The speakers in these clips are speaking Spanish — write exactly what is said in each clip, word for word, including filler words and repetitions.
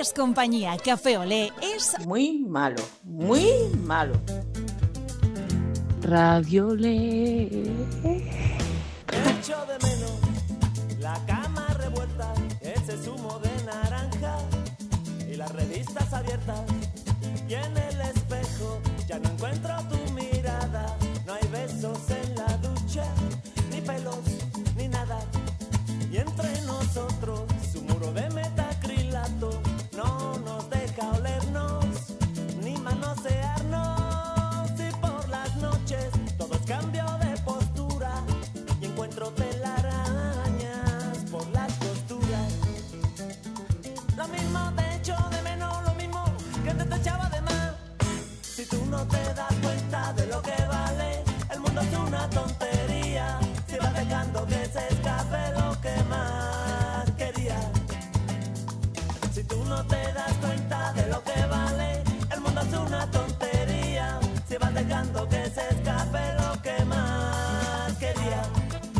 Más Compañía Café Olé es muy malo, muy malo. Radio Olé. Echo de menos la cama revuelta, ese zumo de naranja y las revistas abiertas. Y en el espejo ya no encuentro tu mirada. No hay besos en la ducha, ni pelos, ni nada. Y entre nosotros su muro de metacrilato no nos deja olernos ni manosearnos. Y por las noches todo es cambio de postura y encuentro telarañas por las costuras. Lo mismo te echo de menos, lo mismo que te, te echaba de más. Si tú no te das cuenta de lo que vale, el mundo es una tontería. Si vas dejando que se escape lo que más querías. Si tú no te das cuenta de lo que vale, el mundo es una tontería. Si vas dejando que se escape lo que más querías.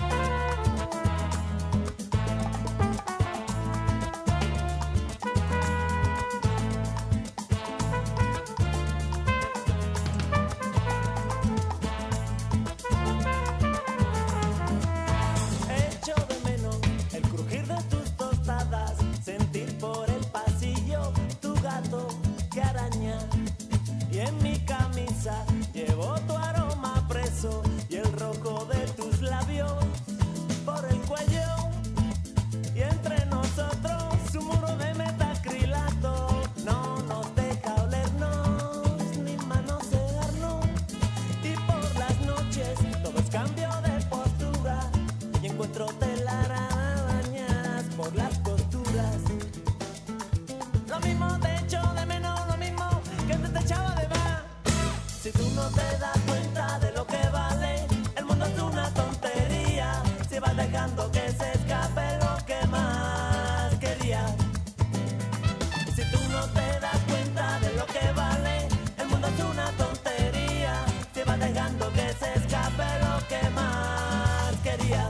Echo de menos el crujir de tus tostadas, sentir por el pasillo tu gato que araña. Y en mi camisa llevo tu aroma preso y el rojo de tus labios por el cuello. Y entre nosotros su muro de metacrilato no nos deja olernos ni manosearnos. Y por las noches todo es cambio de postura y encuentro telarañas por las costuras. Lo mismo te echo de menos, lo mismo que te, te echaba de más. Si tú no te das cuenta de lo que vale, el mundo es una tontería. Si vas dejando que se escape lo que más querías. Si tú no te das cuenta de lo que vale, el mundo es una tontería. Si vas dejando que se escape lo que más querías.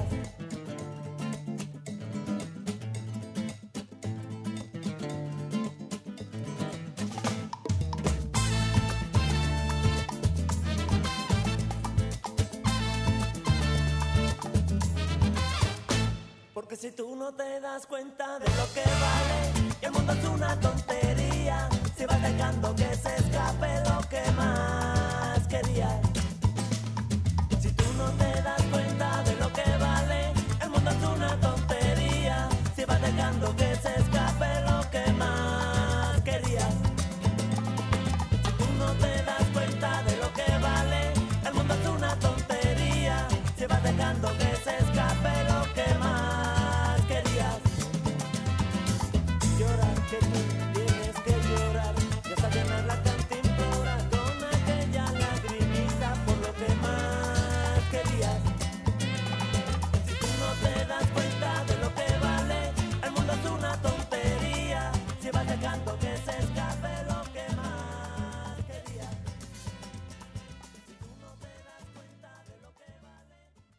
Porque si tú no te das cuenta de lo que vale, y el mundo es una tontería. Si vas dejando que se escape lo que más querías. Si tú no te das cuenta de lo que vale, el mundo es una tontería. Si vas dejando que se escape lo que más querías. Si tú no te das cuenta de lo que vale, el mundo es una tontería. Si vas dejando que se escape lo que más querías. Llorar que tú tienes que llorar, y hasta llenar la cantimplora con aquella lagrimita por lo que más querías. Si tú no te das cuenta de lo que vale, el mundo es una tontería. Si vas dejando que se escape lo que más querías. Si tú no te das cuenta de lo que vale.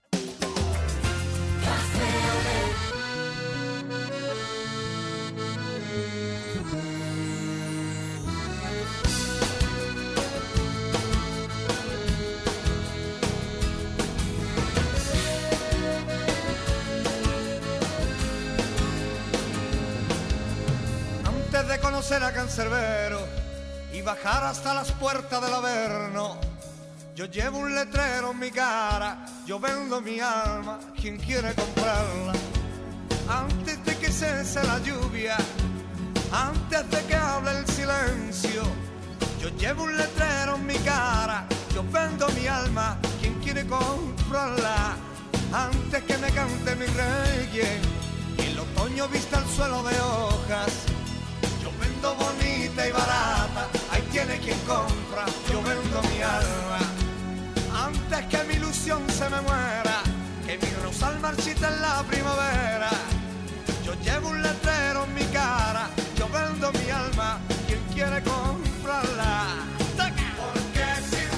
Antes de conocer a Cancerbero y bajar hasta las puertas del Averno, yo llevo un letrero en mi cara, yo vendo mi alma, quien quiere comprarla. Antes de que cese la lluvia, antes de que hable el silencio, yo llevo un letrero en mi cara, yo vendo mi alma, quien quiere comprarla. Antes que me cante mi reggae y el otoño vista el suelo de hojas, yo vendo bonita y barata, ahí tiene quien compra, yo vendo mi alma. Antes que mi ilusión se me muera, que mi rosal marchita en la primavera, yo llevo un letrero en mi cara, yo vendo mi alma, quien quiere comprarla. Porque sin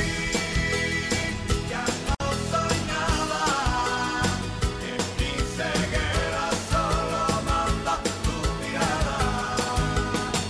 ti ya no soy nada, en mi ceguera solo manda tu mirada.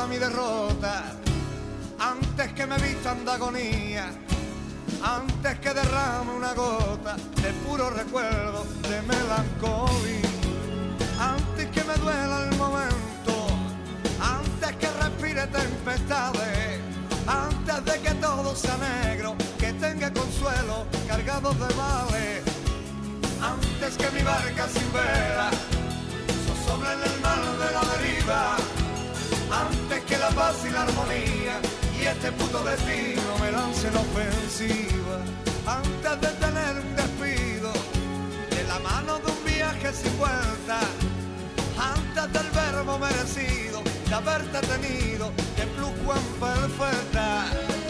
mi derrota, antes que me vistan de agonía, antes que derrame una gota de puro recuerdo de melancolía, antes que me duela el momento, antes que respire tempestades, antes de que todo sea negro, que tenga consuelo cargado de males, antes que mi barca sin vela zozobre en el mar de la deriva, antes que la paz y la armonía y este puto destino me lance la ofensiva, antes de tener un despido de la mano de un viaje sin vuelta, antes del verbo merecido de haberte tenido de pluscuamperfecta.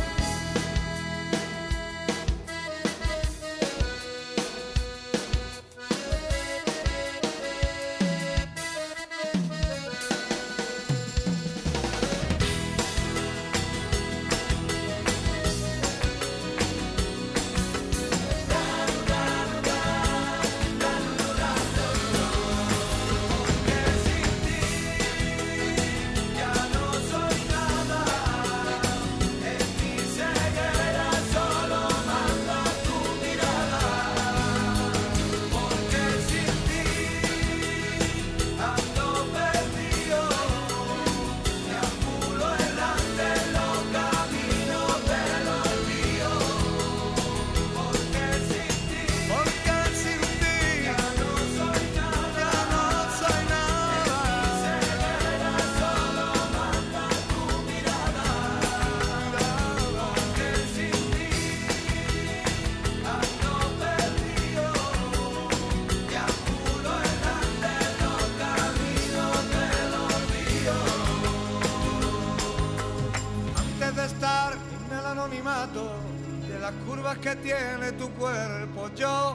De las curvas que tiene tu cuerpo, yo,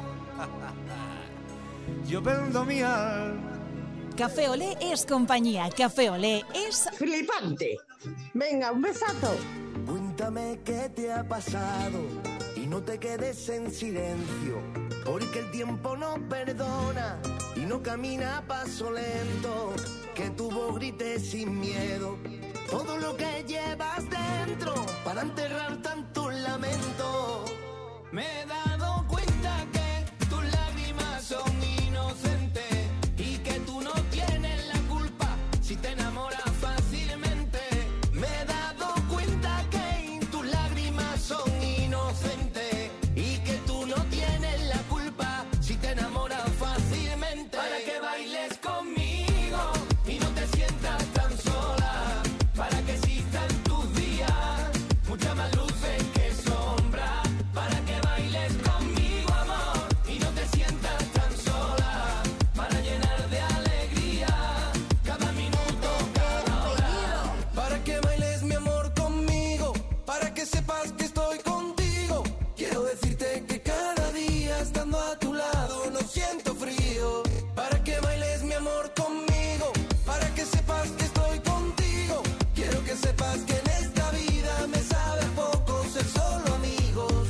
yo vendo mi alma. Café Olé es compañía, Café Olé es flipante. Venga, un besazo. Cuéntame qué te ha pasado y no te quedes en silencio, porque el tiempo no perdona y no camina a paso lento. Que tu voz grite sin miedo todo lo que llevas dentro para enterrar tanto lamento. Me he dado cuenta que tus lágrimas son inocentes y que tú no tienes la culpa si te enamoras fácilmente. Me he dado cuenta que tus lágrimas son inocentes y que tú no tienes la culpa si te enamoras fácilmente. Para que bailes conmigo y no te sientas tan sola, para que existan tus días muchas más luces que sombras, para que bailes conmigo, amor, y no te sientas tan sola, para llenar de alegría cada minuto, cada hora. Para que bailes, mi amor, conmigo, para que sepas que estoy contigo. Quiero decirte que cada día estando a tu lado no siento frío. Para que bailes, mi amor, conmigo, para que sepas que estoy contigo. Quiero que sepas que en esta vida me sabe a poco ser solo amigos.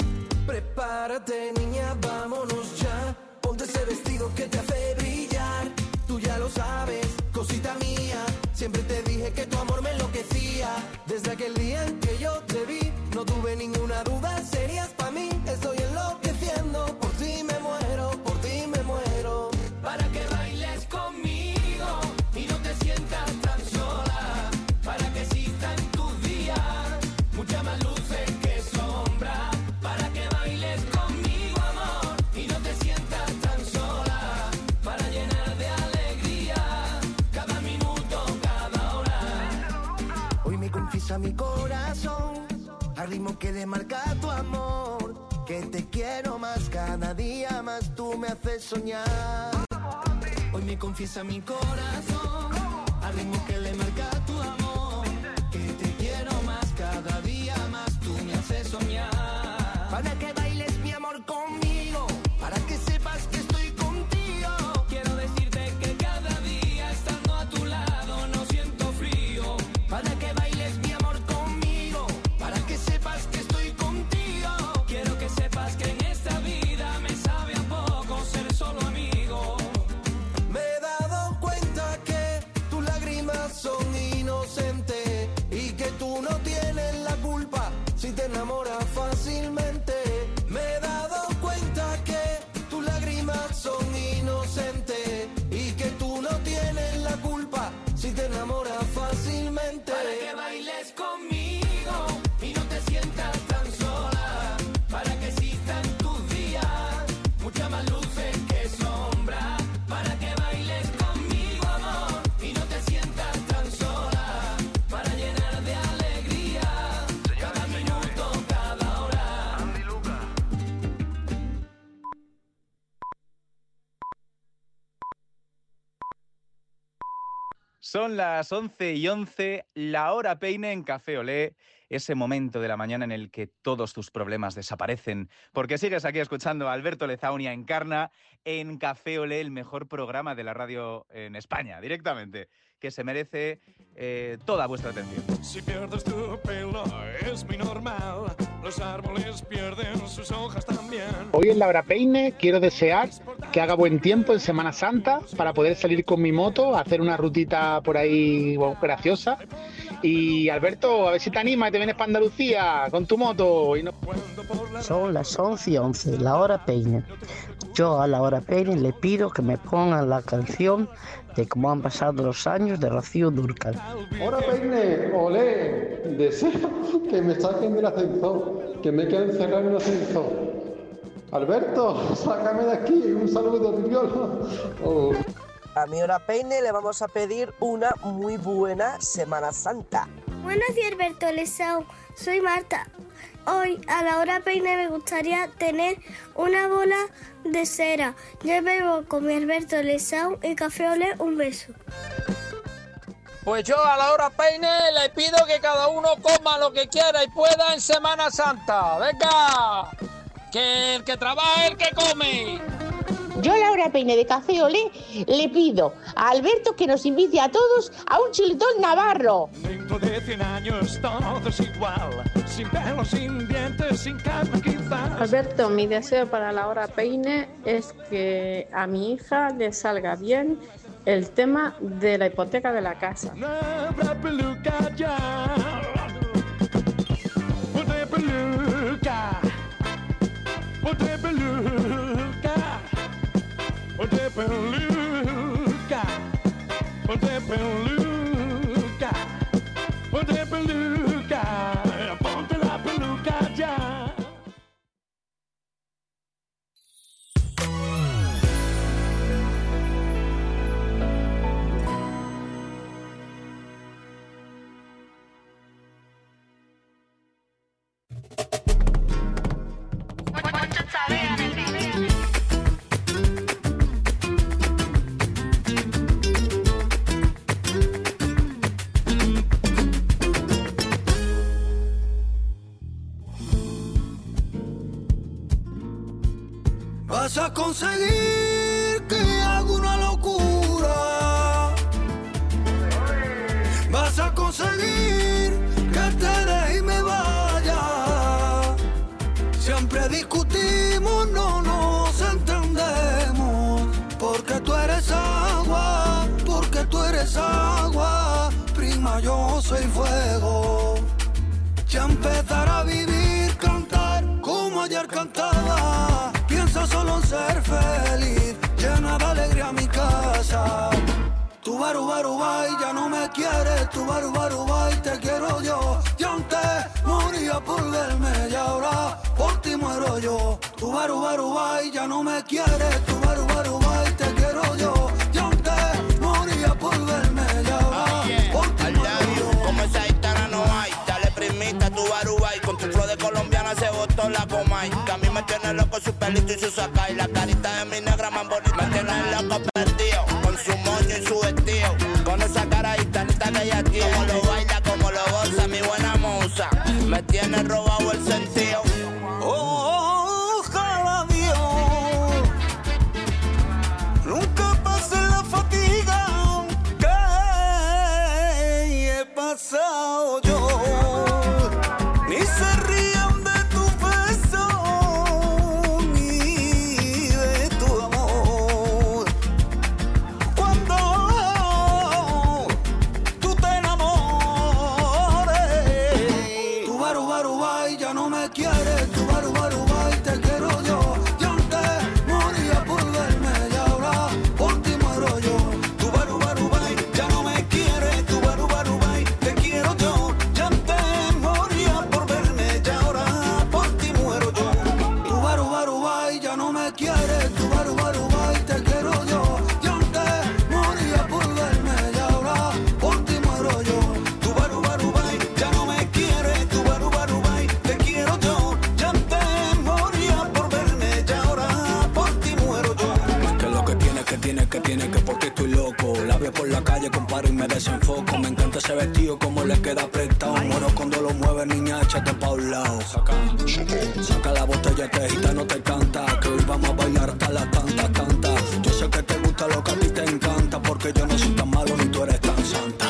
Prepárate, niña, vámonos ya. Ponte ese vestido que te hace brillar. Tú ya lo sabes, cosita mía. Siempre te dije que tu amor me enloquecía. Desde aquel día en que yo te vi, no tuve ninguna duda, serías pa' mí. Estoy enloqueciendo, por ti me muero, por ti me muero. Para que bailes conmigo y no te sientas tan sola, para que existan tus días muchas más luces que sombras, para que bailes conmigo, amor, y no te sientas tan sola, para llenar de alegría cada minuto, cada hora. Hoy me confiesa mi corazón al ritmo que le marca tu amor, que te quiero más, cada día más tú me haces soñar. Hoy me confiesa mi corazón al ritmo que le marca tu amor, que te quiero más, cada día más tú me haces soñar. Para que bailes, mi amor, conmigo, para que sepas que estoy contigo. Quiero decirte que cada día estando a tu lado no siento frío. Para que bailes, mi amor, conmigo, para que sepas que estoy contigo. Quiero que sepas que en esta vida me sabe a poco ser solo amigo. Me he dado cuenta que tus lágrimas son Son las once y once, la hora peine en Café Olé, ese momento de la mañana en el que todos tus problemas desaparecen, porque sigues aquí escuchando a Alberto Lezaunia Encarna en Café Olé, el mejor programa de la radio en España, directamente, que se merece eh, toda vuestra atención. Si pierdes tu pelo es muy normal, los árboles pierden sus hojas también. Hoy en la hora peine quiero desear que haga buen tiempo en Semana Santa para poder salir con mi moto, hacer una rutita por ahí bueno, graciosa. Y Alberto, a ver si te animas y te vienes para Andalucía con tu moto. Y no... Son las once y once, la hora peine. Yo a la hora peine le pido que me pongan la canción de cómo han pasado los años de Rocío Dúrcal. Hora peine, olé, deseo que me saquen del ascensor, que me queden encerrado en el ascensor. Alberto, sácame de aquí, un saludo, Pipiolo. Oh. A mi hora peine le vamos a pedir una muy buena Semana Santa. Buenos días, Alberto Lezau, soy Marta. Hoy a la hora peine me gustaría tener una bola de cera. Yo bebo con mi Alberto Lezau y Café Olé, un beso. Pues yo a la hora peine le pido que cada uno coma lo que quiera y pueda en Semana Santa. ¡Venga! Que el que trabaja es el que come. Yo a la hora peine de Café Olé le pido a Alberto que nos invite a todos a un chuletón navarro. Dentro de cien años todo es igual, sin pelo, sin dientes, sin carne quizás. Alberto, mi deseo para la hora peine es que a mi hija le salga bien el tema de la hipoteca de la casa. No habrá peluca ya. Ponte peluca. Ponte peluca. Ponte peluca. Ponte peluca. Ponte peluca. Ponte la peluca ya. Vas a conseguir que haga una locura. Vas a conseguir que te deje y me vaya. Siempre discutimos, no nos entendemos. Porque tú eres agua, porque tú eres agua. Prima, yo soy fuego. Ya empezar a vivir, cantar como ayer cantaba. Pienso solo en ser feliz, llena de alegría mi casa. Tu baru baru bai, ya no me quieres, tu baru baru bai, te quiero yo. Yo antes moría por verme y ahora por ti muero yo. Tu baru baru bai, ya no me quieres, tu baru baru bai, te quiero yo. Yo antes moría por verme y ahora oh, yeah. por ti muero yo. Como esa guitarra no hay, dale primita tu baru bai, con tu flow de colombiana se botó la comay. Que a mí me tiene loco su pelito y su saca y la carita de mi negra más bonita. Me tiene loco perdido, con su moño y su vestido, con esa cara gitanita que ella tiene. Como lo baila, como lo goza, mi buena musa, me tiene robado el sentido. Ojalá Dios nunca pase la fatiga que he pasado yo. Ni se rían de tu beso, ni de tu amor. Cuando tú te enamores, tu baru baru bai, ya no me quieres, tu baru baru bai, te quiero yo. Yo antes moría por verme y ahora por ti muero yo. Tu baru baru bai, ya no me quieres, tu baru baru bai, te quiero yo. Yo antes moría por verme y ahora por ti muero yo. Tu baru baru bai, ya no me quieres, tu baru baru bai, te quiero yo. Yo antes moría por verme y ahora por ti muero yo. Tu baru baru bai, ya no me quieres, tu baru baru bai, te quiero yo. Yo antes moría por verme y ahora por ti muero yo. Que lo que tienes, que tienes, que tienes, que porque estoy loco. loco. La veo por la calle, comparo y me desenfoco. Me encanta ese vestido, como le queda apretado. Muero cuando lo mueve, niña, échate pa' un lado. Saca, saca la botella que gitano te canta. Que hoy vamos a bailar hasta las tantas, tantas. Yo sé que te gusta lo que a ti te encanta, porque yo no soy tan malo ni tú eres tan santa.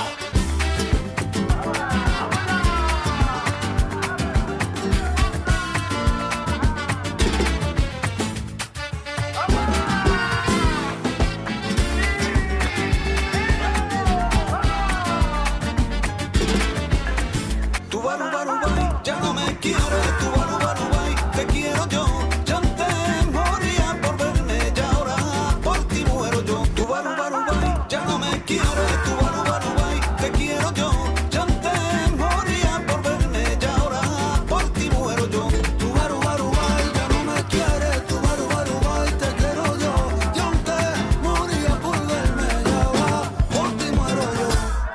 Ya no me quieres, tu baru baru bai, te quiero yo. Ya antes moría por verme, ya ahora por ti muero yo. Tu baru baru bai, ya no me quieres, tu baru baru bai, te quiero yo. Ya antes moría por verme, ya ahora por ti muero yo. Tu baru baru bai, ya no me quieres, tu baru baru bai, te quiero yo. Ya antes moría por verme, ya ahora por ti muero yo.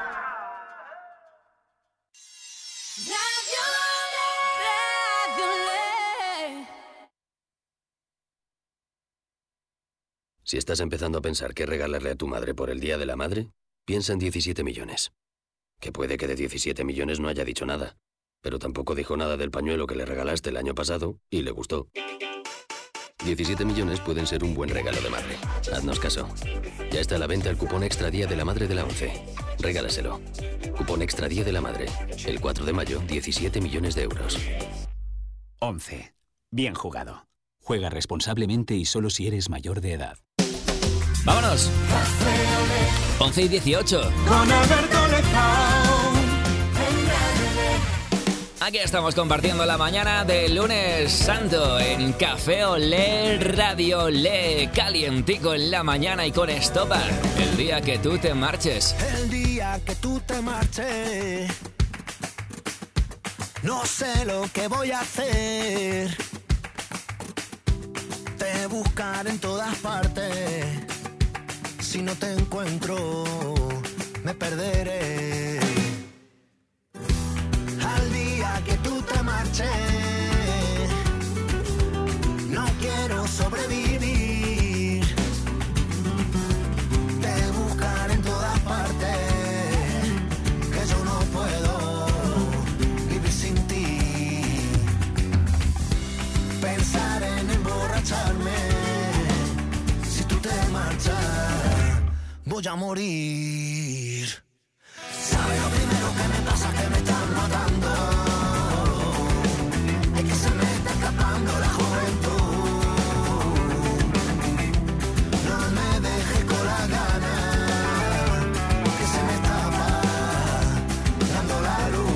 Si estás empezando a pensar qué regalarle a tu madre por el Día de la Madre, piensa en diecisiete millones. Que puede que de diecisiete millones no haya dicho nada, pero tampoco dijo nada del pañuelo que le regalaste el año pasado y le gustó. diecisiete millones pueden ser un buen regalo de madre. Haznos caso. Ya está a la venta el cupón Extra Día de la Madre de la ONCE. Regálaselo. Cupón Extra Día de la Madre. El cuatro de mayo, diecisiete millones de euros. ONCE. Bien jugado. Juega responsablemente y solo si eres mayor de edad. ¡Vámonos! once y dieciocho. Con Alberto Lezao. Aquí estamos compartiendo la mañana del lunes santo en Café Olé, Radio Olé, calientico en la mañana y con estopa. El día que tú te marches. El día que tú te marches, no sé lo que voy a hacer. Te buscaré en todas partes. Si no te encuentro, me perderé. Al día que tú te marches, no quiero sobrevivir. Te buscaré en todas partes, que yo no puedo vivir sin ti. Pensar en emborracharme, si tú te marchas, voy a morir. ¿Sabes lo primero que me pasa? Que me están matando. Es que se me está escapando la juventud. No me dejes con la gana, que se me escapa dando la luz.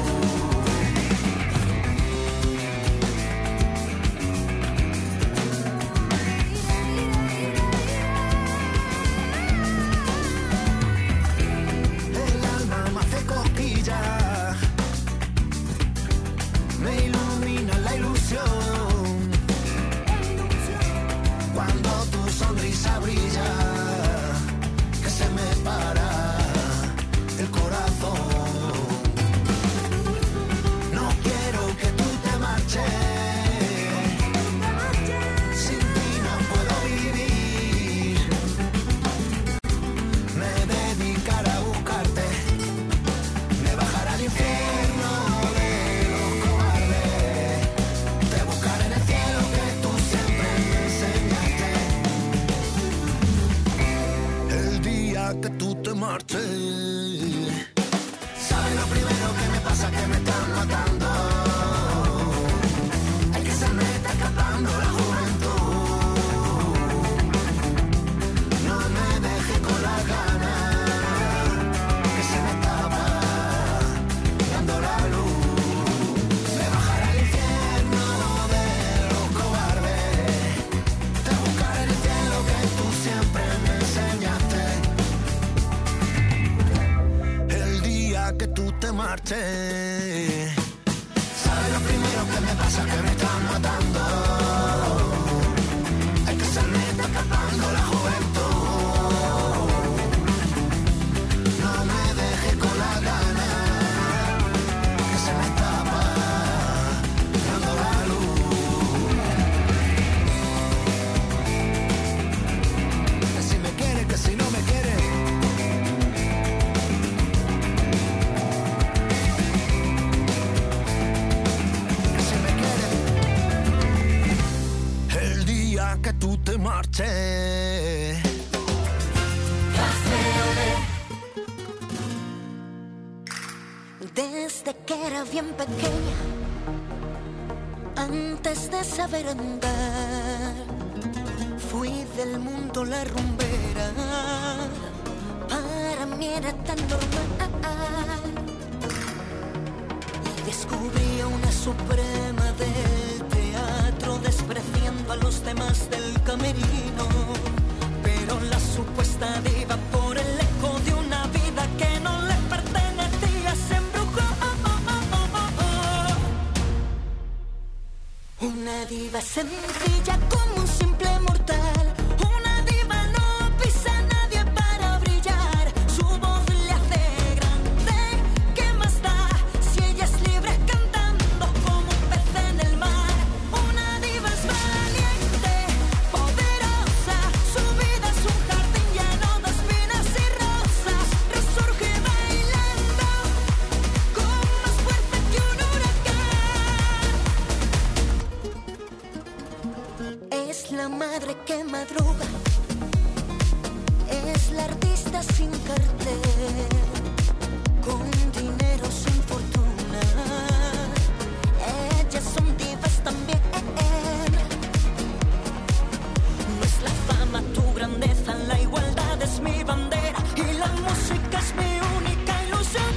Me ilumina la ilusión cuando tu sonrisa brilla, que se me para el corazón. No quiero que tú te marches, sin ti no puedo vivir. Me dedicaré a buscarte, me bajaré al infierno de los cobardes. Te buscaré en el cielo que tú siempre me enseñaste. El día que tú te marches, ¿sabes lo primero que me pasa? Que me están matando. Es que se me está escapando la juventud. No me dejes con la gana, que se me escapa dando la luz. Me bajaré al infierno de los cobardes. Te buscaré en el cielo que tú siempre me enseñaste. El día que tú te marches, ¿sabes lo primero que me pasa? Que me están matando. Es que se me está escapando la juventud. No me dejes con la gana, que se me escapa dando la luz. Que si me quieres, que si no me quieres, bien pequeña, antes de saber andar, fui del mundo la rumbera. Para mí era tan normal. Y descubrí a una suprema del teatro, despreciando a los demás del camerino. Pero la supuesta diva, por el eco de una vida que no le pertenecía, se embrujó. Una diva sencilla como un simple mortal. Una diva no pisa a nadie para brillar. Su voz le hace grande. ¿Qué más da si ella es libre cantando como un pez en el mar? Una diva es valiente, poderosa. Su vida es un jardín lleno de espinas y rosas. Resurge bailando con más fuerza que un huracán. Es la madre que madruga, es la artista sin cartel, con dinero sin fortuna. Ellas son divas también. No es la fama tu grandeza, la igualdad es mi bandera y la música es mi única ilusión.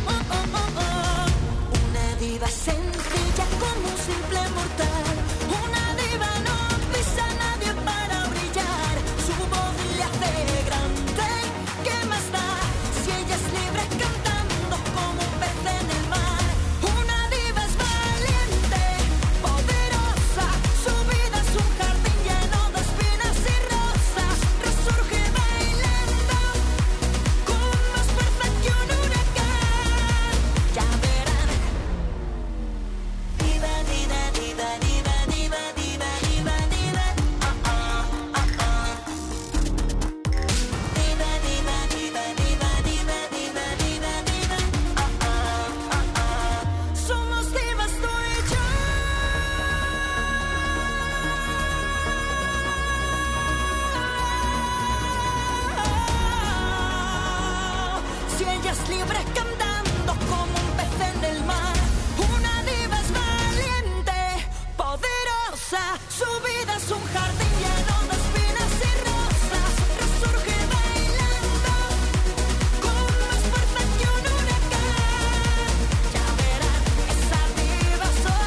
Una diva sencilla como un simple mortal. Una diva no pisa a nadie para brillar. Su voz le hace grande. ¿Qué más da si ella es libre cantando como un pez en el mar? Una diva es valiente, poderosa. Su vida es un jardín lleno de espinas y rosas. Resurge bailando con más fuerza que un huracán. Ya verán. Diva, diva, diva, diva, diva, diva, diva, diva. Ah, ah, ah, ah. Diva, diva, diva, diva, diva, diva, diva, diva. Ah, ah, ah, ah. Somos divas tú y yo. Si ella es libre cantando como un pez en el mar. Una diva es valiente, poderosa. Su vida es un jardín lleno de espinas y rosas. Resurge bailando con más fuerza que un huracán. Ya verán, esa diva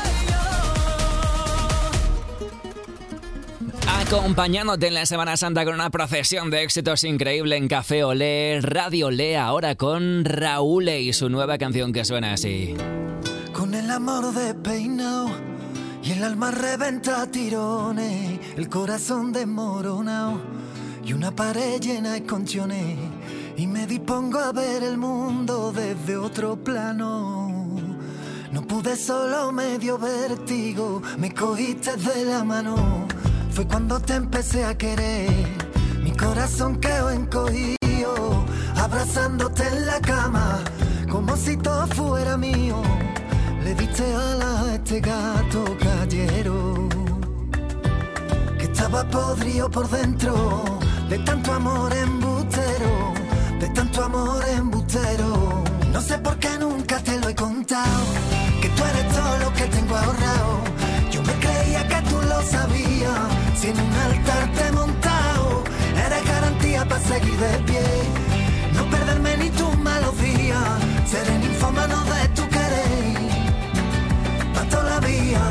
soy yo. Acompañándote en la Semana Santa con una procesión de éxitos increíble en Café Olé, Radio Olé, ahora con Raúl y su nueva canción que suena así. Con el amor despeinado y el alma reventa a tirones, el corazón desmoronado y una pared llena de conchones, y me dispongo a ver el mundo desde otro plano. No pude solo, me dio vértigo, me cogiste de la mano. Fue cuando te empecé a querer, mi corazón quedó encogido, abrazándote en la cama, como si todo fuera mío. Le diste alas a este gato callejero, que estaba podrido por dentro, de tanto amor embustero, de tanto amor embustero. No sé por qué nunca te lo he contado, que tú eres todo lo que tengo ahorrado. Yo me creía que tú lo sabías, si en un altar te he montado, eres garantía para seguir de pie, no perderme ni tus malos días, seré ninfómano de tu querer, pa' toda la vida.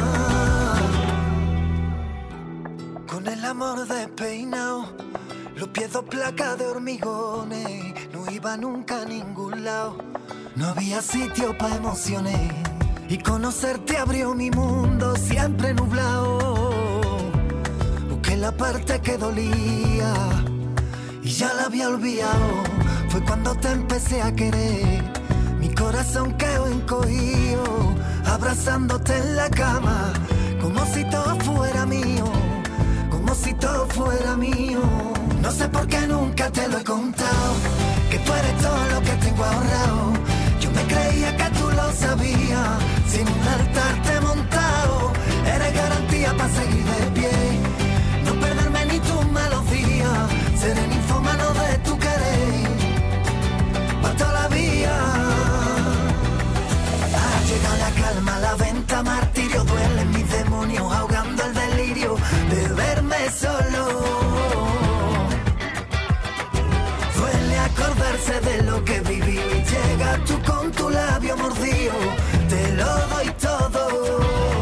Con el amor despeinado, los pies dos placas de hormigones, no iba nunca a ningún lado, no había sitio pa' emociones, y conocerte abrió mi mundo siempre nublado. Busqué la parte que dolía y ya la había olvidado. Fue cuando te empecé a querer, mi corazón quedó encogido, abrazándote en la cama, como si todo fuera mío, como si todo fuera mío. No sé por qué nunca te lo he contado, que tú eres todo lo que tengo ahorrado. Yo me creía que tú lo sabías, sin un altar te he montado, eres garantía para seguir de pie, no perderme ni tus malos días, seré ninfómano de tu querer, pa' toda la vida. Ha llegado la sé de lo que viví. Llegas tú con tu labio mordido, te lo doy todo.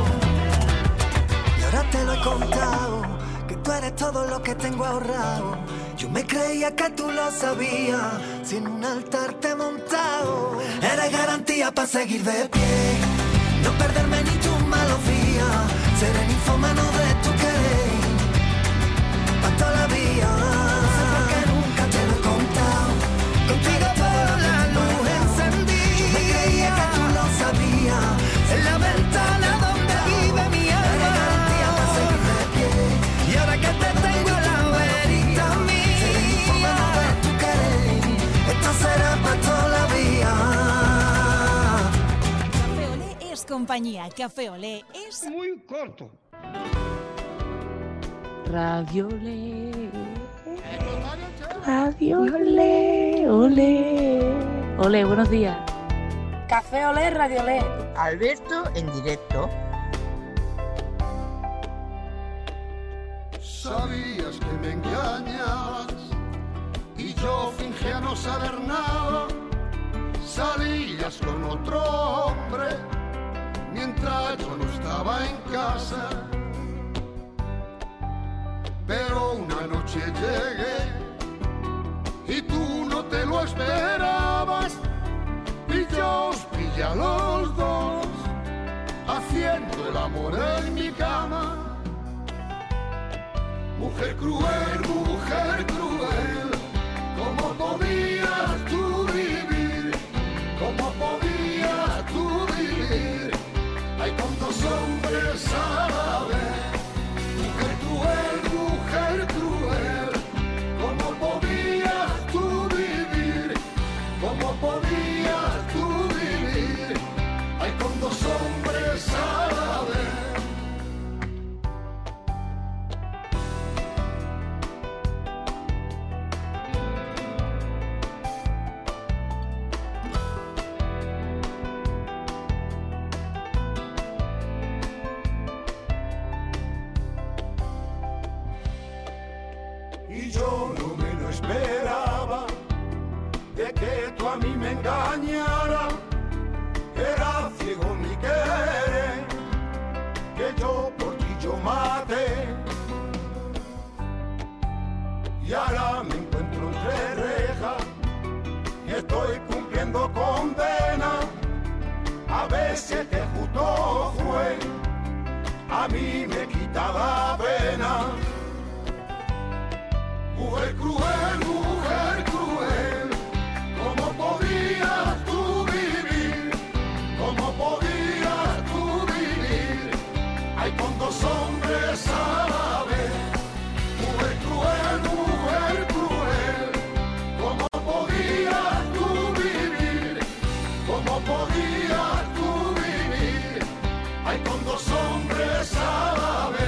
Y ahora te lo he contado, que tú eres todo lo que tengo ahorrado. Yo me creía que tú lo sabías, sin un altar te he montado. Eres garantía para seguir de pie, no perderme ni tus malos días. Ser el ninfómano de tu querer, pa' toda la vida. No sé por qué nunca te lo he contado, contigo toda la luz encendí. Yo me creía que tú lo sabías, en la ventana donde vive mi alma. Eres garantía para seguir de pie, y ahora que te tengo la verita a mí. Ser el ninfómano de tu querer, esto será pa' toda la vida. Café Olé es compañía. Café Olé es muy corto. Radio Olé. Radio Olé. Olé. Olé, buenos días. Café Olé, Radio Olé. Alberto en directo. Sabías que me engañabas y yo fingía no saber nada. Salías con otro hombre mientras yo no estaba en casa. Pero una noche llegué y tú no te lo esperabas, y yo os pillé a los dos haciendo el amor en mi cama. Mujer cruel, mujer cruel, ¿cómo podías tú vivir? ¿Cómo podías tú vivir? Hay con dos hombres a la vez. Mujer cruel, mujer cruel, ¿cómo podías tú vivir? ¿Cómo podías tú vivir? Hay con dos hombres a la vez. Y yo no me lo esperaba, de que tú a mí me engañara. Era ciego mi querer, que yo por ti yo maté. Y ahora me encuentro entre rejas y estoy cumpliendo condena. A veces que justo fue, a mí me quita la pena. Mujer cruel, mujer cruel, ¿cómo podías tú vivir? ¿Cómo podías tú vivir? Hay con dos hombres a la vez. Mujer cruel, mujer cruel, ¿cómo podías tú vivir? ¿Cómo podías tú vivir? Hay con dos hombres a la vez.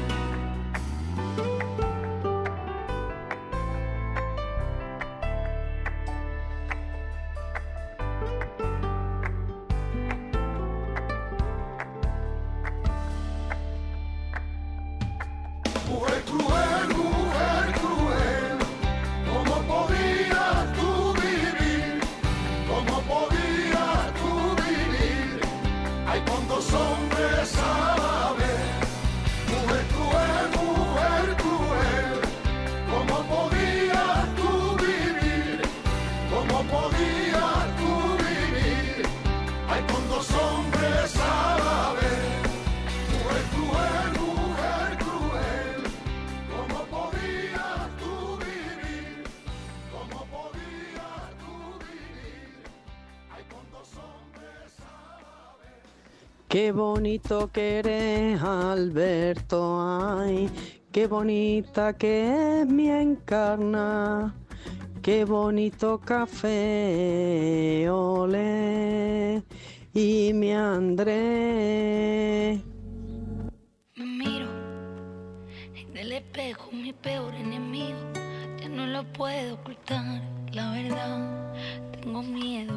Mujer cruel, mujer cruel, ¿cómo podías tú vivir? ¿Cómo podías tú vivir? Hay con dos hombres a la vez. Mujer cruel, mujer cruel, ¿cómo podías tú vivir? ¿Cómo podías tú vivir? Hay con dos hombres a la vez. Mujer cruel, mujer cruel, ¿cómo podías tú vivir? ¿Cómo podías tú vivir? Hay con dos hombres a la vez. Qué bonito que eres, Alberto, ay, qué bonita que es mi Encarna, qué bonito café, olé, y mi Andrés. Me miro en el espejo, mi peor enemigo. Ya no lo puedo ocultar, la verdad, tengo miedo.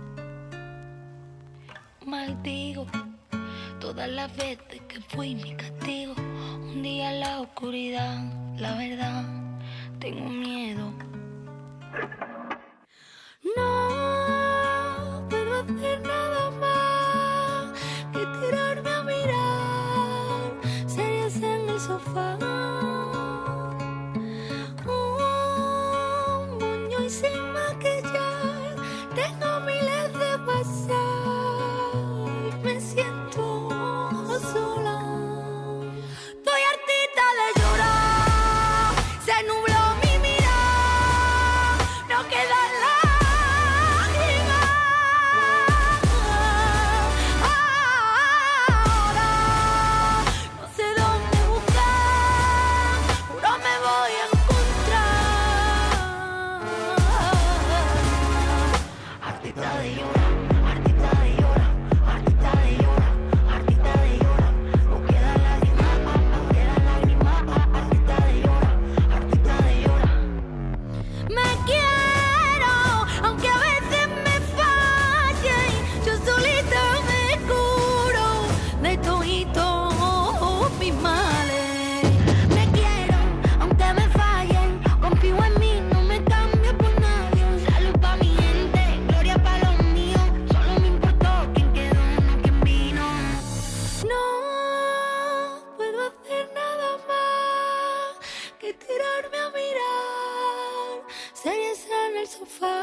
Maldigo todas las veces que fui mi castigo. Un día en la oscuridad, la verdad, tengo miedo. el sofá.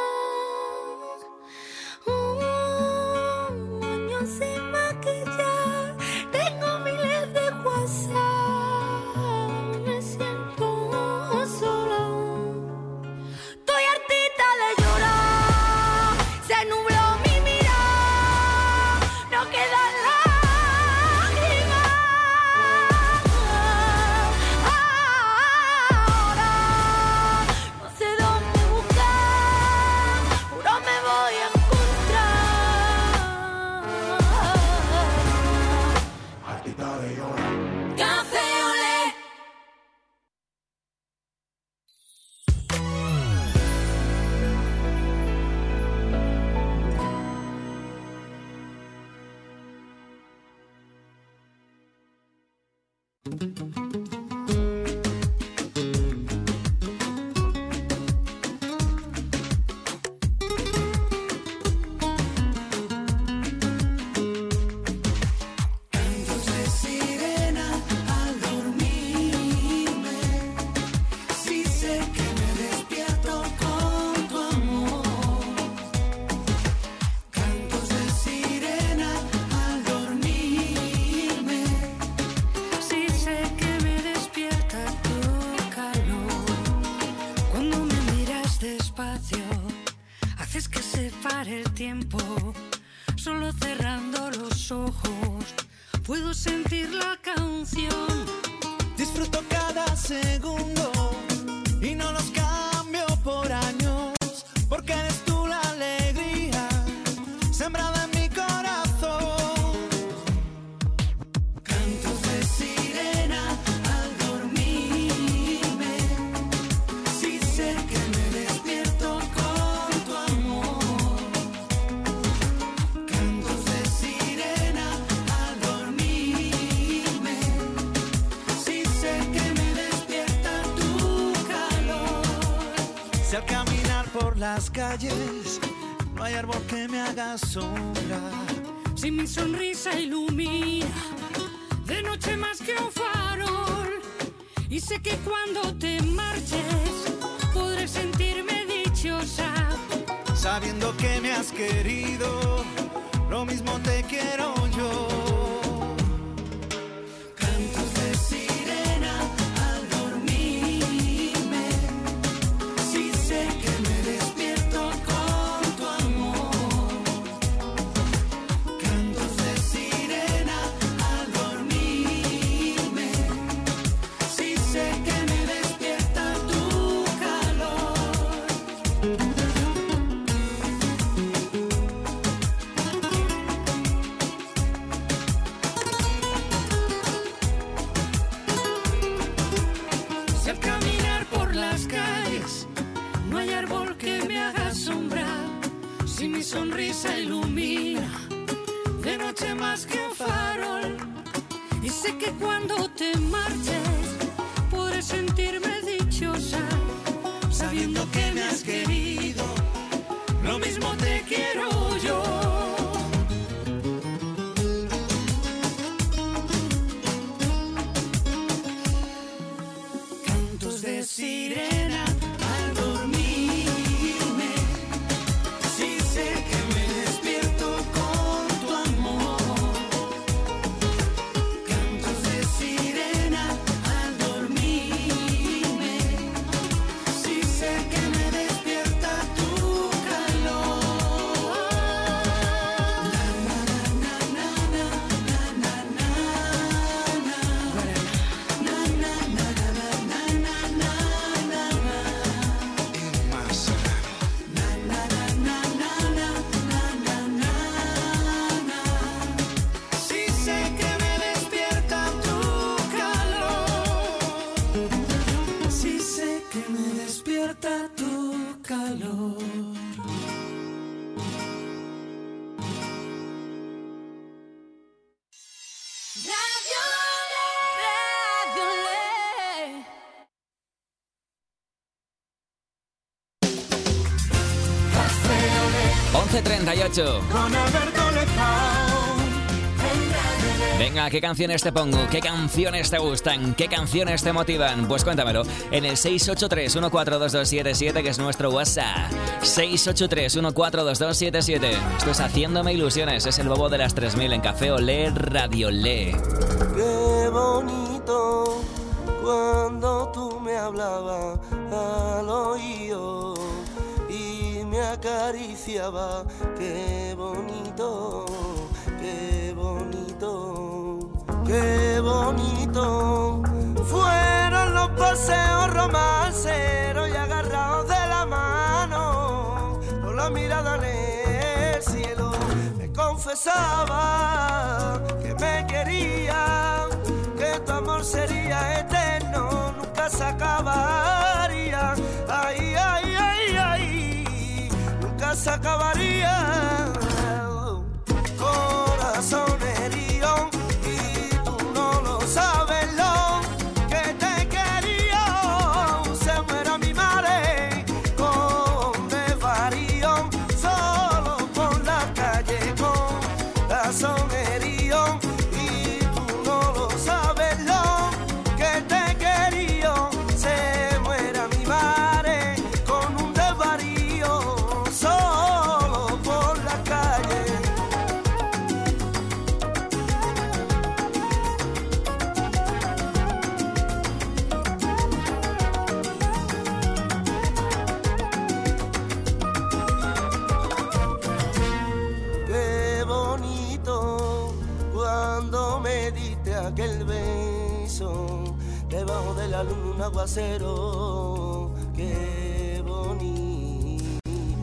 Un año sin maquillar, tengo miles de WhatsApp. Me siento sola. Estoy hartita de llorar. Se nubló mi mirada. No quedan lágrimas. Ahora no sé dónde buscar. Juro me voy a encontrar. Hartita de llorar. Café Olé. Cantos de sirena al dormirme. Sí sé que me despierto con tu amor. Cantos de sirena al dormirme. Sí sé que me despierta tu calor. Cuando me miras despacio, haces que se pare el tiempo. Solo cerrando los ojos, puedo sentir la canción. Disfruto cada segundo y no los cambio por años, porque eres tú la alegría sembrada en mi corazón. Cantos de sirena al dormirme. Sí sé que me despierto con tu amor. Cantos de sirena al dormirme. Sí sé que me despierta tu calor. Si al caminar por las calles no hay árbol que me haga sombra. Si mi sonrisa ilumina de noche más que un farol. Y sé que cuando te marches podré sentirme dichosa. Sabiendo que me has querido, lo mismo te quiero yo. Cantos de sirena al dormirme. Sí sé que me despierto con tu amor. Cantos de sirena al dormirme. Sí sé que me despierta tu calor. Si al caminar por las calles no hay árbol que me haga sombra. Si mi sonrisa ilumina de noche más que un farol. Y sé que cuando te marches podré sentirme dichosa. Sabiendo que me has querido, lo mismo te quiero yo. Cantos de sirena al dormirme. Sí sé que me despierto con tu amor. Cantos de sirena al dormirme. Sí sé que me despierta tu calor. Na, na, na, na, na, na, na, na. Na, na, na, na, na, na, na, na, na, na. Y más. Na, na, na, na, na, na, na, na, na, na. Sí sé que me despierta tu calor. Sí sé que me despierta tu calor. Radio Olé, Radio Olé. once treinta y ocho. Con Alberto Lezao. En Radio Olé. Venga, ¿qué canciones te pongo? ¿Qué canciones te gustan? ¿Qué canciones te motivan? Pues cuéntamelo en el seis ocho tres, uno cuatro dos dos siete siete, que es nuestro WhatsApp. seis ocho tres, uno cuatro dos dos siete siete. Esto es Haciéndome Ilusiones. Es el bobo de las tres mil en Café Olé, Radio Olé. Qué bonito cuando tú me hablabas al oído y me acariciaba. Qué bonito, qué bonito, qué bonito. Fueron los paseos romanceros y agarrados de la mano, con la mirada en el cielo. Me confesaba que me quería, que tu amor sería eterno, nunca se acabaría. Ay, ay, ay, ay, nunca se acabaría. Corazón herido y tú no lo sabes lo que te quería. Se muera mi madre con desvarío, solo por la calle con corazón herido. Y tú no lo sabes lo que te quería. Se muera mi madre con un desvarío, solo por la calle. Qué bonito cuando me diste aquel beso debajo de la luna, un aguacero. Qué bonito.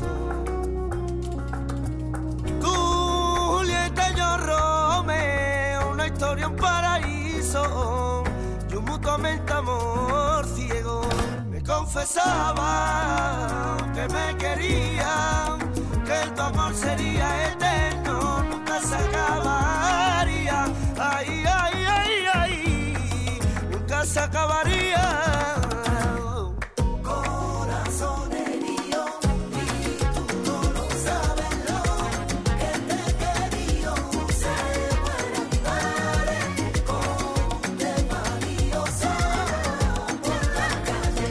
Julieta y yo Romeo, una historia, un paraíso y un mutuamente amor ciego. Me confesaba que me quería, que tu amor sería eterno, nunca se acabaría. Ay, ay, ay, ay, nunca se acabaría. Corazón herido y tú no lo sabes lo que te quería. Se muera mi madre con desvarío, solo por la calle.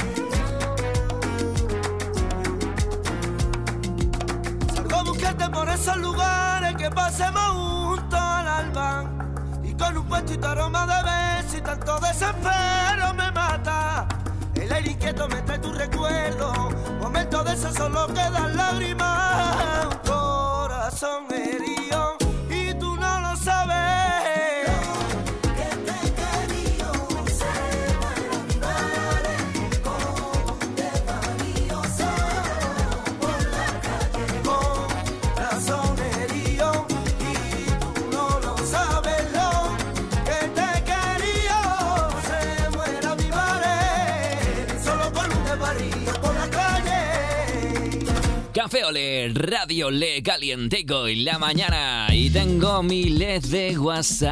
Salgo a buscarte por esos lugares que pasemos juntos al alba, y con un puestito aroma de beso y tanto desespero me mata. El aire inquieto me trae tu recuerdo, momentos de esos solo quedan lágrimas. Un corazón herido y tú no lo sabes. Que te quería, se muera mi madre con desvarío, solo por la calle. Corazón herido y tú no lo sabes lo que te quería. Se muera mi madre solo por un desvarío por la calle. Café Olé, Radio Olé, calientico en la mañana. Y tengo miles de WhatsApp.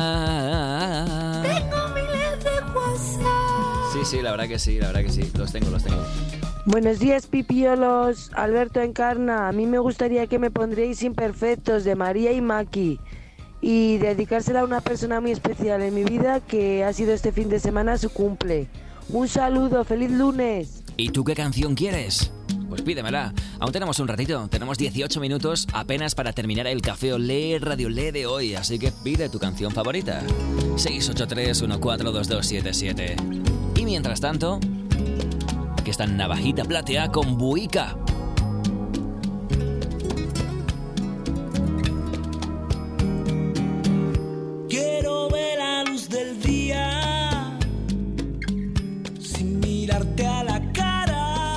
Tengo miles de WhatsApp. Sí, sí, la verdad que sí, la verdad que sí. Los tengo, los tengo. Buenos días, pipiolos. Alberto Encarna. A mí me gustaría que me pondríais Imperfectos de María y Maki y dedicársela a una persona muy especial en mi vida, que ha sido este fin de semana su cumple. Un saludo, feliz lunes. ¿Y tú qué canción quieres? Pues pídemela. Aún tenemos un ratito, tenemos dieciocho minutos apenas para terminar el Café Olé, Radio Olé de hoy, así que pide tu canción favorita. seis ocho tres, uno cuatro dos dos siete siete. Y mientras tanto, aquí está Navajita Platea con Buica. Quiero ver la luz del día sin mirarte a la cara.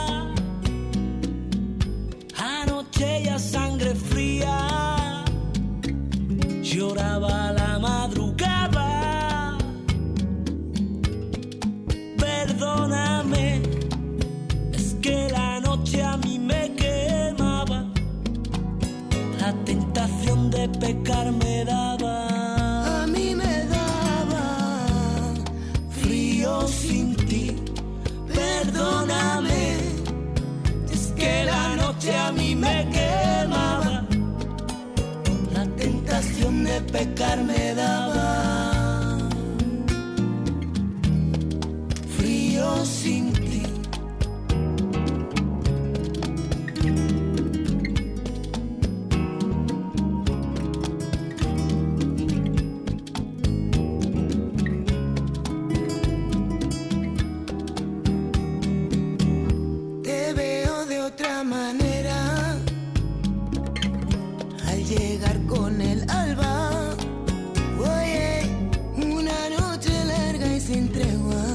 Anoche ya sangre fría lloraba la madrugada. Perdóname, es que la noche a mí me quemaba. La tentación de pecar me daba. A mí me daba frío sin ti. Perdóname, es que la noche a mí me quemaba. La tentación de de pecar me daba. Frío sin ti. Te veo de otra manera al llegar con el alba. Oye, una noche larga y sin tregua.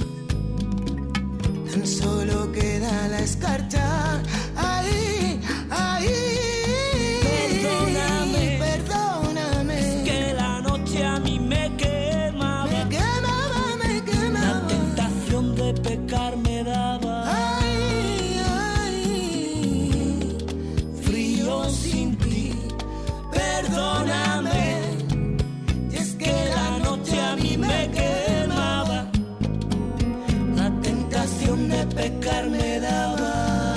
Tan solo queda la escarcha. Ahí, ahí. Perdóname, perdóname. Es que la noche a mí me quemaba. Me quemaba, me quemaba. La tentación de pecar me daba. Ay, ay. Frío sin ti. Perdóname. Y es que la noche a mí me quemaba. La tentación de pecar me daba.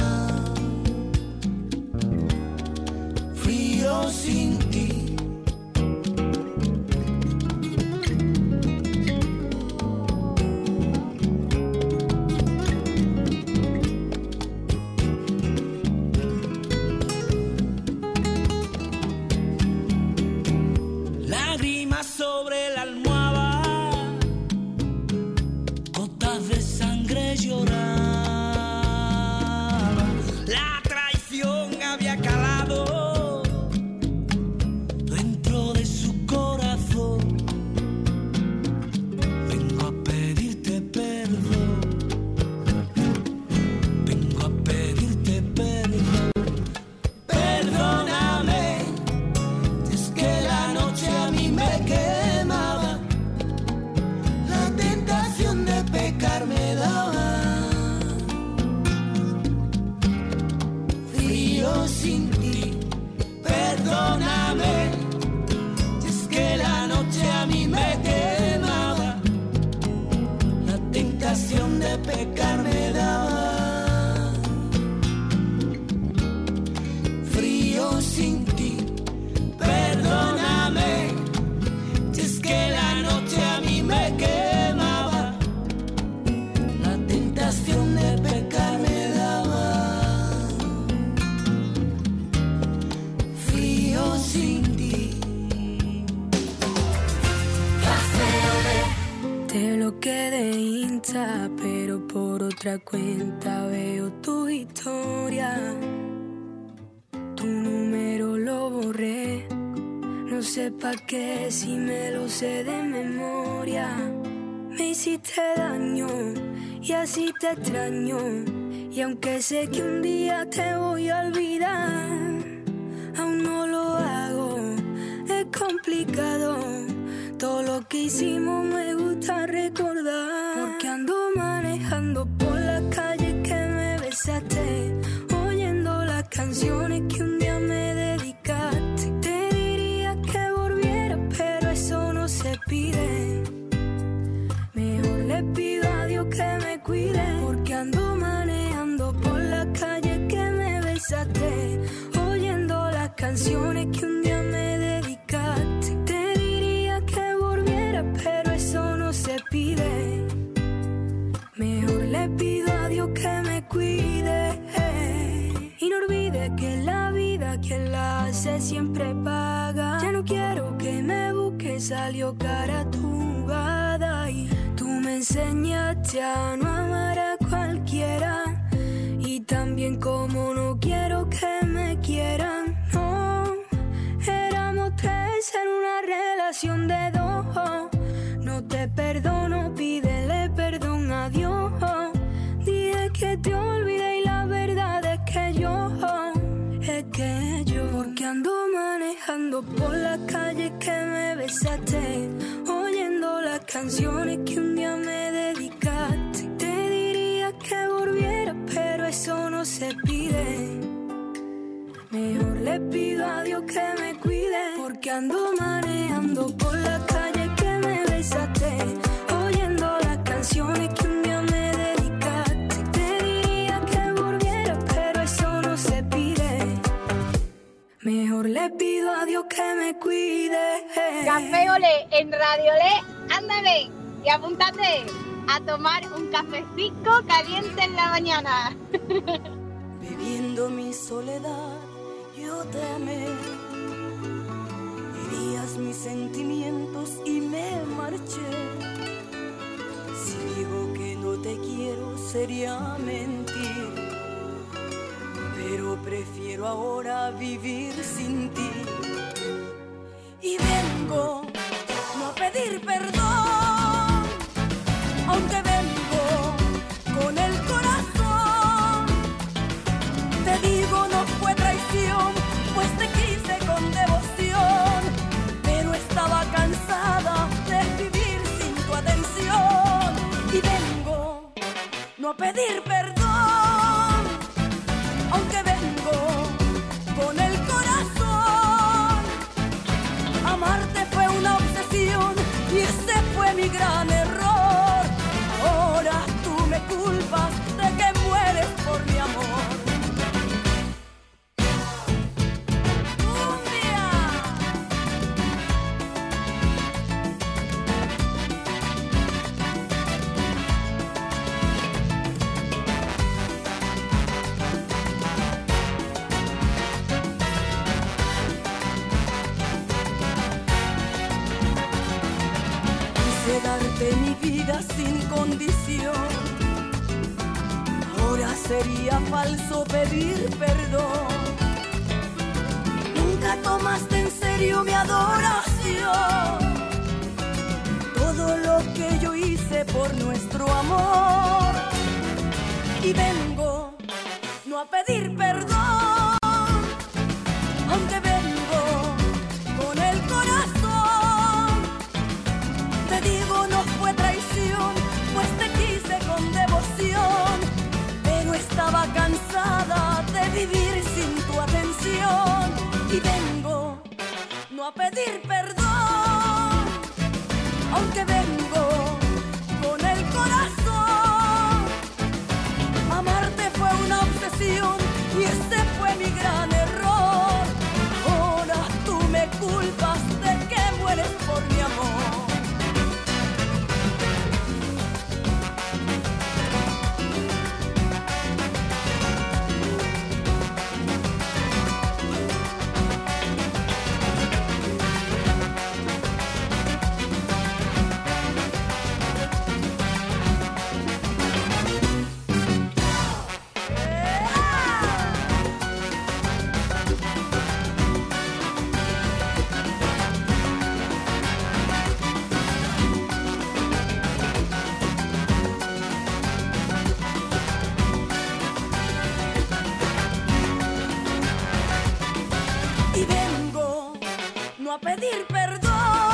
Frío sin ti. Lágrimas sobre la almohada, gotas de sangre lloraban. La traición había calado dentro de su corazón. Vengo a pedirte perdón. Vengo a pedirte perdón. Perdóname. Es que la noche a mí me quemaba. La tentación de pecar me daba. Frío sin ti. Perdóname. Es que la noche a mí me quemaba. La tentación de pecar me daba. Frío sin ti. Perdóname, si es que la noche a mí me quemaba. La tentación de pecar me daba. Frío sin ti. Te bloqueé de Insta, pero por otra cuenta veo tu historia. Tu número lo borré. No sé pa' qué si me lo sé de memoria. Me hiciste daño y así te extraño. Y aunque sé que un día te voy a olvidar, aún no lo hago, es complicado. Todo lo que hicimos me gusta recordar. Porque ando manejando por las calles que me besaste, oyendo las canciones que un día me dedicaste. Te diría que volviera, pero eso no se pide. Mejor le pido a Dios que me cuide. Porque ando manejando por las calles que me besaste, oyendo las canciones que un día me dedicaste. Te diría que volviera, pero eso no se pide. Mejor le pido a Dios que me cuide. Y no olvide que la vida quien la hace siempre paga. Ya no quiero que me busques, salió cara tu jugada. Y tú me enseñaste a no amar a cualquiera. Y también como no quiero que me quieran. No, éramos tres en una relación de dos. No te perdono, pídele perdón a Dios. Dije que te olvidé y la verdad es que yo, es que yo, porque ando manejando por las calles que me besaste, oyendo las canciones que un día me dedicaste. Te diría que volviera, pero eso no se pide. Mejor le pido a Dios que me cuide. Porque ando manejando por las calles que me besaste, oyendo las canciones que un día me dedicaste. Te diría que volviera, pero eso no se pide. Mejor le le pido a Dios que me cuide. Café Olé en Radio Olé, ándale y apúntate a tomar un cafecito caliente en la mañana. Bebiendo mi soledad, yo te amé. Herías mis sentimientos y me marché. Si digo que no te quiero, sería mentir. Pero prefiero ahora vivir sin ti. Y vengo no a pedir perdón, aunque vengo con el corazón. Te digo no fue traición, pues te quise con devoción, pero estaba cansada de vivir sin tu atención. Y vengo no a pedir perdón, aunque vengo con el corazón. Amarte fue una obsesión y ese fue mi gran error. Ahora tú me culpas de que mueres por mi amor. Darte mi vida sin condición. Ahora sería falso pedir perdón. Nunca tomaste en serio mi adoración. Todo lo que yo hice por nuestro amor. Y vengo no a pedir perdón, aunque vengo con el corazón. Te digo no fue traición, pues te quise con devoción, pero estaba cansada de vivir sin tu atención. Y vengo no a pedir perdón, aunque vengo con el corazón. Amarte fue una obsesión y ese fue mi gran error. Ahora tú me culpas de que mueres por mi amor. Y vengo no a pedir perdón,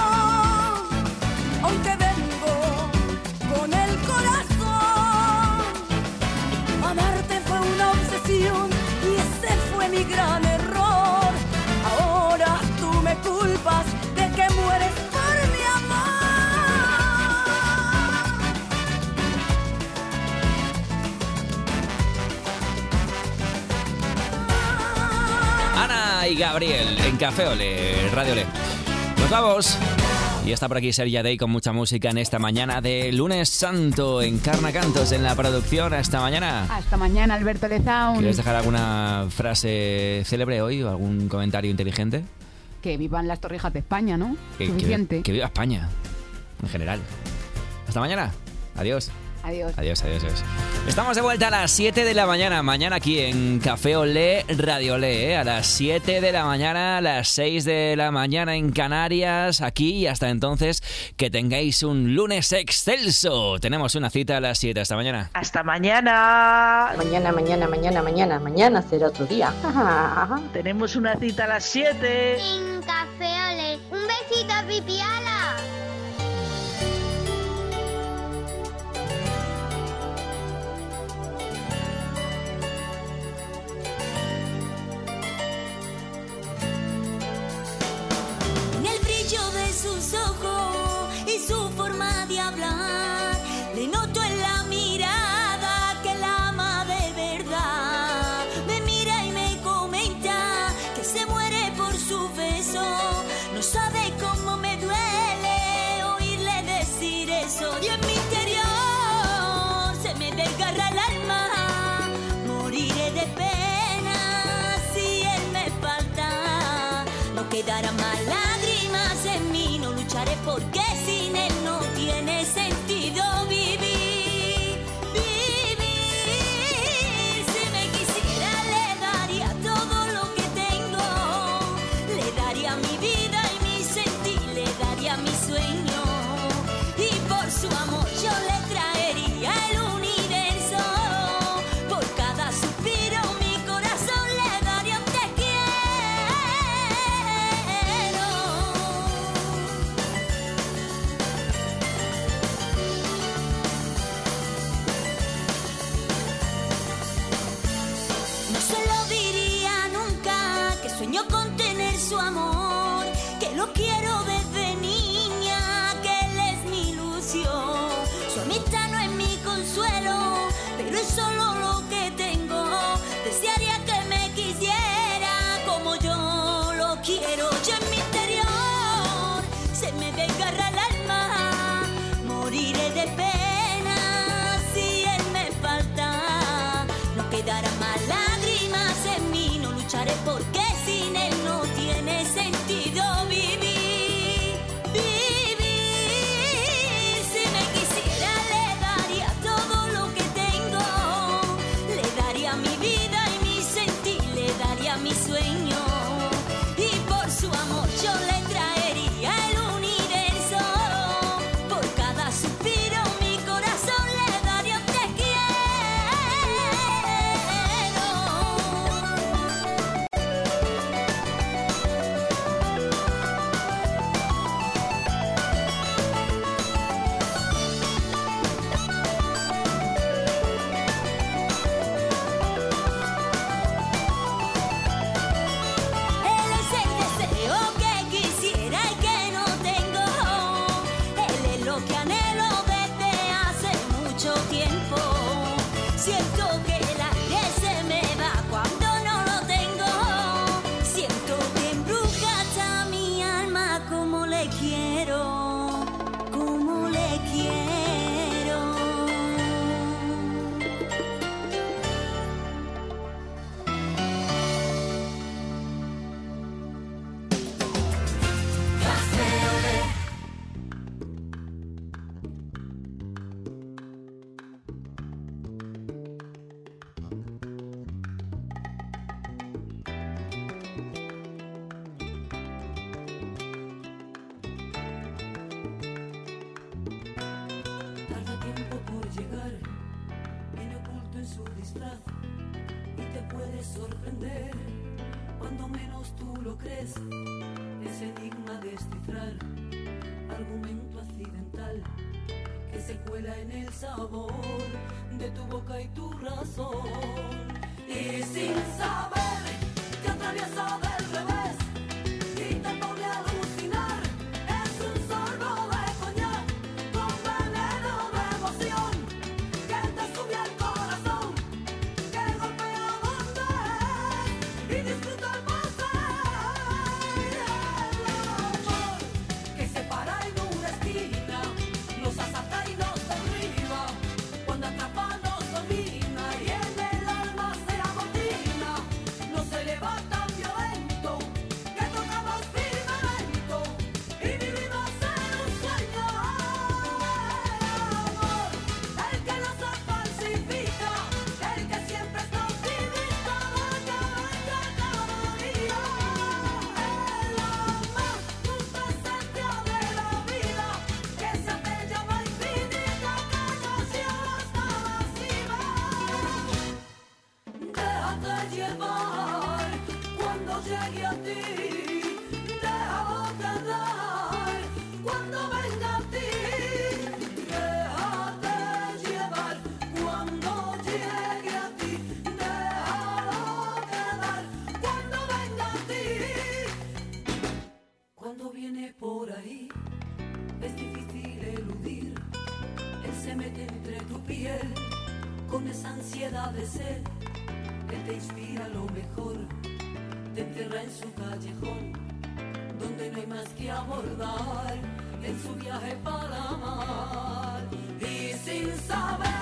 aunque vengo con el corazón. Amarte fue una obsesión y ese fue mi gran error. Ahora tú me culpas de que mueres por mi amor. Ana y Gabriel en Café Olé, Radio Olé. Nos vamos. Y está por aquí Sergia Day con mucha música en esta mañana de lunes santo. Encarna Cantos en la producción. Hasta mañana. Hasta mañana, Alberto Lezaun. ¿Quieres dejar alguna frase célebre hoy o algún comentario inteligente? Que vivan las torrijas de España, ¿no? Que, Suficiente. Que, que viva España, en general. Hasta mañana. Adiós. Adiós. Adiós, adiós, adiós. Estamos de vuelta a las siete de la mañana. Mañana aquí en Café Olé, Radio Olé, ¿eh? A las siete de la mañana, a las seis de la mañana en Canarias. Aquí y hasta entonces, que tengáis un lunes excelso. Tenemos una cita a las siete. Hasta mañana. Hasta mañana. Mañana, mañana, mañana, mañana, mañana será otro día. Tenemos una cita a las siete. En Café Olé. Un besito, Pipiala. En el brillo de sus ojos y su forma de hablar, le noto en la mirada que la ama de verdad. Me mira y me comenta que se muere por su Sueño con tener su amor, que lo quiero desde niña, que él es mi ilusión. Su amistad no es mi consuelo, pero es solo lo que tengo. Desearía que me quisiera como yo lo quiero. Yo en mi interior se me desgarra el alma, moriré de pena si él me falta. No quedarán más lágrimas en mí, no lucharé porque sin él no tiene sentido vivir, vivir. Si me quisiera le daría todo lo que tengo, le daría mi vida y mi sentir, le daría mi sueño, y por su amor yo le traería el universo. Por cada suspiro mi corazón le daría un te Él es el deseo que quisiera y que no tengo. Él es lo que anhelo desde hace mucho tiempo. Siento que el aire se me va cuando no lo tengo. Siento que embruja hasta mi alma como le quiero, como le quiero. Tarda tiempo por llegar, viene oculto en su disfraz y te puede sorprender cuando menos tú lo crees. Ese enigma descifrar, argumento accidental que se cuela en el sabor de tu boca y tu razón. Y sin saber te atraviesa del revés y te pone a alucinar. Es un sorbo de coñac con veneno de emoción que te sube al corazón, que golpea donde y disfruta el pasar. El amor que se para en una esquina, nos asalta y nos derriba, cuando atrapa nos domina y en el alma se amotina. Nos eleva tan violento que tocamos firmamento y vivimos en un sueño. El amor, el que no se falsifica, el que siempre está optimista, que venga cada día. El amor, tu presencia de la vida, que se te llama infinita, que nos lleva hasta la cima. Déjate llevar cuando llegue a ti, déjalo quedar cuando venga a ti. Déjate llevar cuando llegue a ti, déjalo quedar cuando venga a ti. Cuando viene por ahí es difícil eludir, él se mete entre tu piel con esa ansiedad de ser. Él te inspira lo mejor, te encerra en su callejón, donde no hay más que abordar en su viaje para amar. Y sin saber